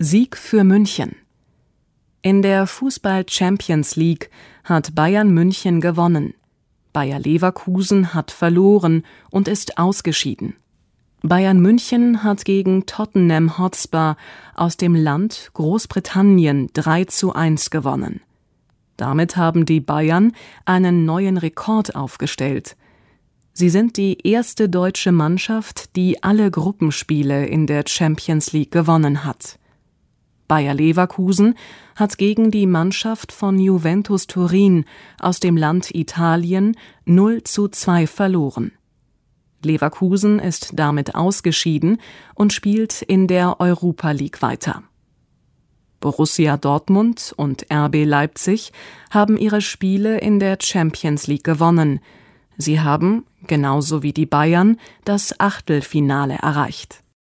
Sieg für München. In der Fußball-Champions League hat Bayern München gewonnen. Bayer Leverkusen hat verloren und ist ausgeschieden. Bayern München hat gegen Tottenham Hotspur aus dem Land Großbritannien 3:1 gewonnen. Damit haben die Bayern einen neuen Rekord aufgestellt. Sie sind die erste deutsche Mannschaft, die alle Gruppenspiele in der Champions League gewonnen hat. Bayer Leverkusen hat gegen die Mannschaft von Juventus Turin aus dem Land Italien 0:2 verloren. Leverkusen ist damit ausgeschieden und spielt in der Europa League weiter. Borussia Dortmund und RB Leipzig haben ihre Spiele in der Champions League gewonnen. Sie haben, genauso wie die Bayern, das Achtelfinale erreicht.